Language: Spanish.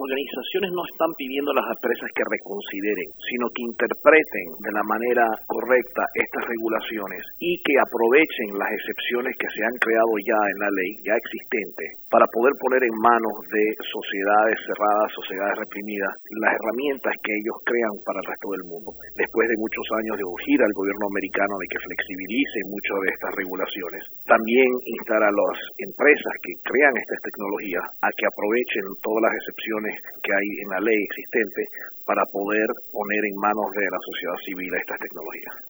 organizaciones no están pidiendo a las empresas que reconsideren, sino que interpreten de la manera correcta estas regulaciones y que aprovechen las excepciones que se han creado ya en la ley, ya existentes, para poder poner en manos de sociedades cerradas, sociedades reprimidas, las herramientas que ellos crean para el resto del mundo. Después de muchos años de urgir al gobierno americano de que flexibilice muchas de estas regulaciones, también instar a las empresas que crean estas tecnologías a que aprovechen todas las excepciones que hay en la ley existente para poder poner en manos de la sociedad civil estas tecnologías.